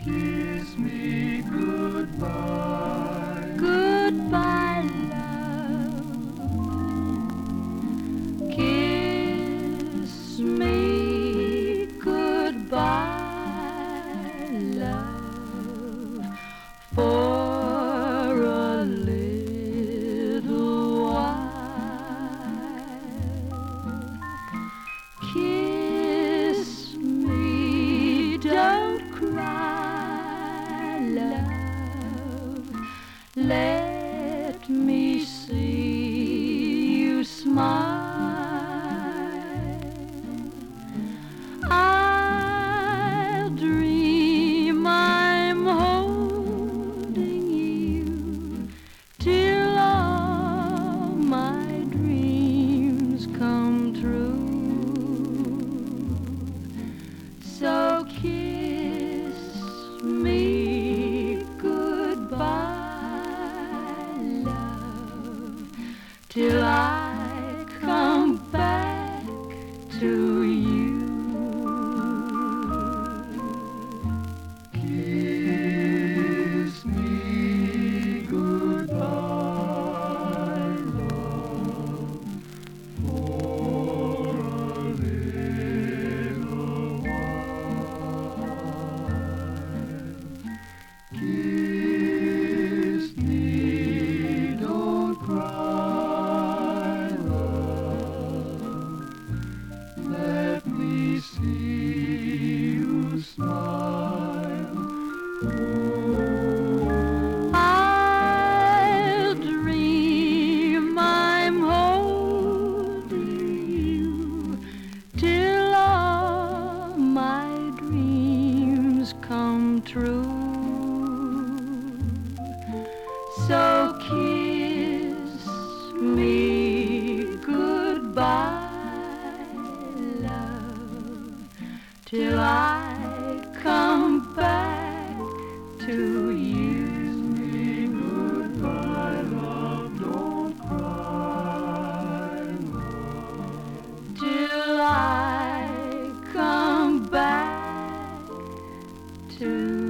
Kiss me goodbye. Goodbye, love. Kiss me goodbye, love. For a little while. Kiss me, don't cry, love. Let me see you smile. I'll dream I'm holding you till all my dreams come true. So kiss me goodbye, love, till I come back to you. Kiss me goodbye, love, for a little while. Kiss me, don't cry, love. Let me see you smile. I'll dream I'm holding you till all my dreams come true. So kiss me goodbye, love, till I come back to you. Kiss me goodbye, love, don't cry, love. Till I come back to